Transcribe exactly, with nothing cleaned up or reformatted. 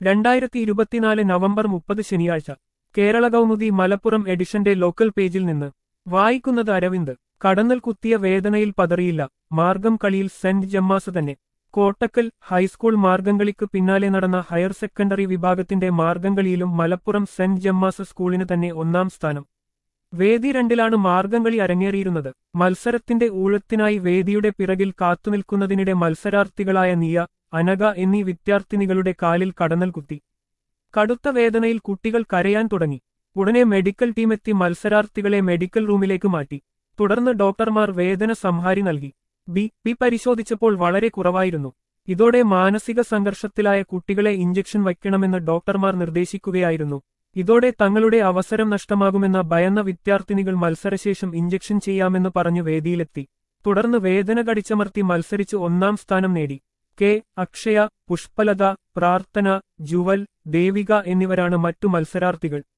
രണ്ടായിരത്തി ഇരുപത്തിനാല് നവംബർ മുപ്പത് ശനിയാഴ്ച കേരള കൗമുദി മലപ്പുറം എഡിഷന്റെ ലോക്കൽ പേജിൽ നിന്ന് വായിക്കുന്നത് അരവിന്ദ്. കടന്നൽ കുത്തിയ വേദനയിൽ പതറിയില്ല, മാർഗം കളിയിൽ സെന്റ് ജമ്മാസ് തന്നെ. കോട്ടക്കൽ ഹൈസ്കൂൾ മാർഗംകളിക്ക് പിന്നാലെ നടന്ന ഹയർ സെക്കൻഡറി വിഭാഗത്തിന്റെ മാർഗംകളിയിലും മലപ്പുറം സെന്റ് ജമ്മാസ് സ്കൂളിന് തന്നെ ഒന്നാം സ്ഥാനം. വേദി രണ്ടിലാണ് മാർഗംകളി അരങ്ങേറിയിരുന്നത്. മത്സരത്തിന്റെ ഊഴത്തിനായി വേദിയുടെ പിറകിൽ കാത്തുനിൽക്കുന്നതിനിടെ മത്സരാർത്ഥികളായ നിയ, അനഘ എന്നീ വിദ്യാർത്ഥിനികളുടെ കാലിൽ കടന്നൽ കുത്തി. കടുത്ത വേദനയിൽ കുട്ടികൾ കരയാൻ തുടങ്ങി. ഉടനെ മെഡിക്കൽ ടീമെത്തി മത്സരാർത്ഥികളെ മെഡിക്കൽ റൂമിലേക്ക് മാറ്റി. തുടർന്ന് ഡോക്ടർമാർ വേദന സംഹാരി നൽകി. ബി പി പരിശോധിച്ചപ്പോൾ വളരെ കുറവായിരുന്നു. ഇതോടെ മാനസിക സംഘർഷത്തിലായ കുട്ടികളെ ഇഞ്ചക്ഷൻ വയ്ക്കണമെന്ന് ഡോക്ടർമാർ നിർദ്ദേശിക്കുകയായിരുന്നു. ഇതോടെ തങ്ങളുടെ അവസരം നഷ്ടമാകുമെന്ന ഭയന്ന വിദ്യാർത്ഥിനികൾ മത്സരശേഷം ഇഞ്ചക്ഷൻ ചെയ്യാമെന്ന് പറഞ്ഞു വേദിയിലെത്തി. തുടർന്ന് വേദന കടിച്ചമർത്തി മത്സരിച്ച് ഒന്നാം സ്ഥാനം നേടി. കെ അക്ഷയ, പുഷ്പലത, പ്രാർത്ഥന, ജുവൽ, ദേവിക എന്നിവരാണ് മറ്റു മത്സരാർത്ഥികൾ.